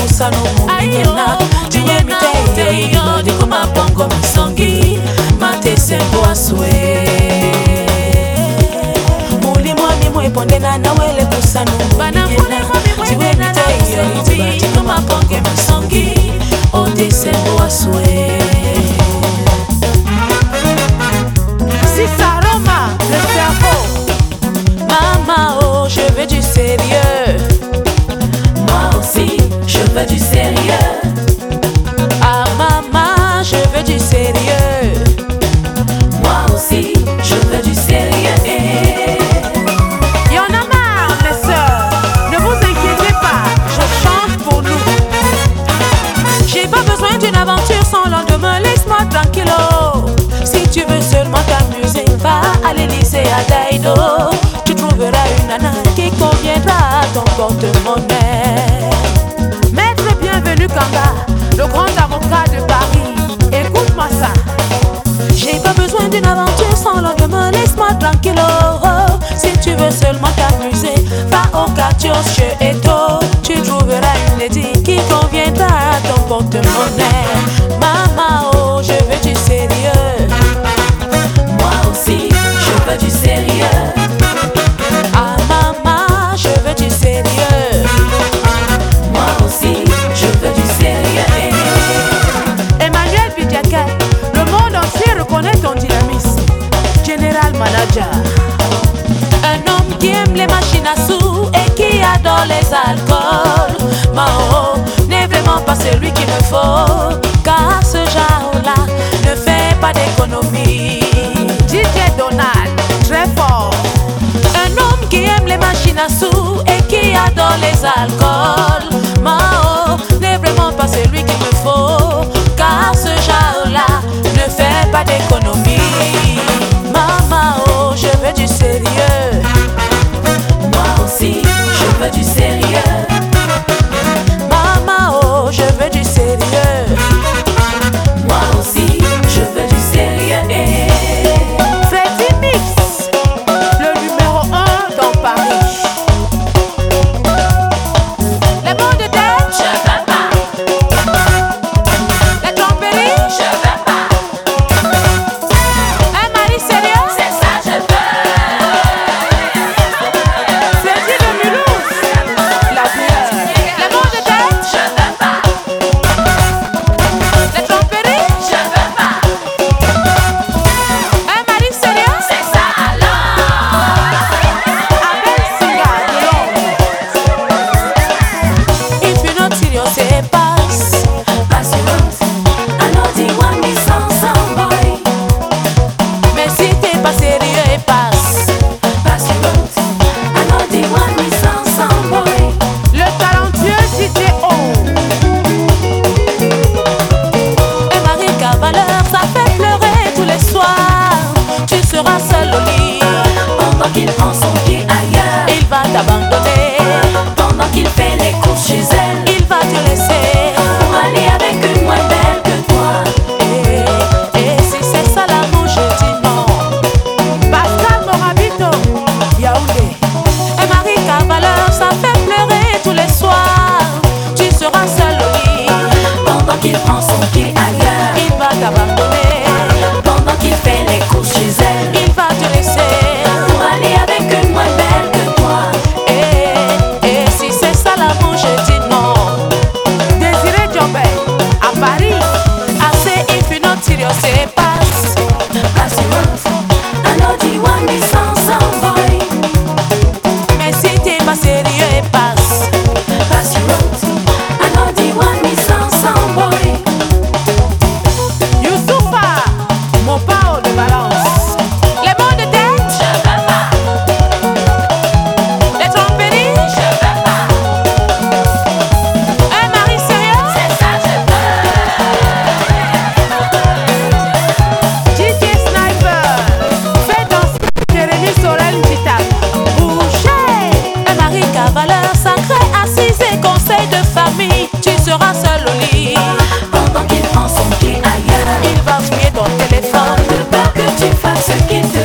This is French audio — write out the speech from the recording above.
kusano muminyena Jiwe miteye Di kuma pongo misongi Mate sembo aswe Muli mwami mwepondena na wele kusano muminyena Jiwe miteye Di kuma pongo misongi Mate sembo aswe Si ça Roma, le cerveau. Maman oh je veux du sérieux. Moi aussi je veux du sérieux. Ah maman je veux du sérieux. Moi aussi je veux du sérieux. Y en a marre mes sœurs. Ne vous inquiétez pas, je chante pour nous. J'ai pas besoin d'une aventure sans lendemain, laisse-moi tranquillo. Si tu veux seulement t'amuser, va à l'Élysée à Daïdo. Tu trouveras une nana qui conviendra à ton porte-monnaie. Maître bienvenu Kanga, le grand avocat de Paris. Écoute-moi ça. J'ai pas besoin d'une aventure sans lendemain, laisse-moi tranquillo. Si tu veux seulement t'amuser, va au quartier chez Eto. Tu trouveras une lady qui conviendra à ton porte-monnaie. Maman, oh, je veux du sérieux. Moi aussi je veux du sérieux. Ah maman, je veux du sérieux. Moi aussi je veux du sérieux. Emmanuel Bidiaké, le monde entier reconnaît ton dynamisme. General Manager. Un homme qui aime les machines à sous et qui adore les alcools. Mao n'est vraiment pas celui qu'il me faut, car ce genre-là ne fait pas d'économie. DJ Donald, très fort. Un homme qui aime les machines à sous et qui adore les alcools. Mao n'est vraiment pas celui qu'il me faut, car ce genre-là ne fait pas d'économie. Maman, oh, je veux du sérieux. Moi aussi je veux du sérieux. Maman, oh, je veux du sérieux. Moi aussi je veux du sérieux. Freddy Mix, le numéro 1 dans Paris. Les mots de tête, Je veux pas, les tromperies, je veux pas. un mari sérieux. C'est ça je veux. Freddy de Mulhouse, la bière. Les mots de tête, Je veux pas, les tromperies, je veux pas. un mari sérieux. C'est ça alors. Abel Singa de Londres. If you're not serious, say pass. Pass your route. I know the one me some boy. Mais si t'es pas sérieux, passe. Pass your route. I know the one me some boy. Le talentueux DJ O. Un mari cavaleur, ça fait pleurer tous les soirs. Tu seras seul au lit, Pendant qu'il prend son pied ailleurs. il va t'abandonner. Pendant qu'il fait les courses chez elle. Il va te laisser. Pour aller avec une moins belle que toi. Et si c'est ça l'amour, je dis non. Pascal Morabito, Yaoundé. Un mari cavaleur, ça fait pleurer tous les soirs. Tu seras seul au lit, Pendant qu'il prend son pied ailleurs. il va t'abandonner. Pendant qu'il fait les courses chez elle. Il va te laisser. Pour aller avec une moins belle que toi. Et si c'est ça l'amour, je dis non. Désiré Diobé, à Paris. Assez if you're not serious, say pass. Pass your route. I know the one me some boy. Mais si t'es pas sérieux, passe. Pass your route. I know the one me some boy. Youssoufa, mon pao de Valence. Les mots de tête, Je veux pas, les tromperies, je veux pas. un mari sérieux. C'est ça je veux. DJ Sniper, fais danser Jérémy Sorel Tita. Boucher, Un mari cavaleur, sacré, assise et conseil de famille. Tu seras seul au lit, Pendant qu'il prend son pied ailleurs. il va fouiller ton téléphone. De peur que tu fasses ce qu'il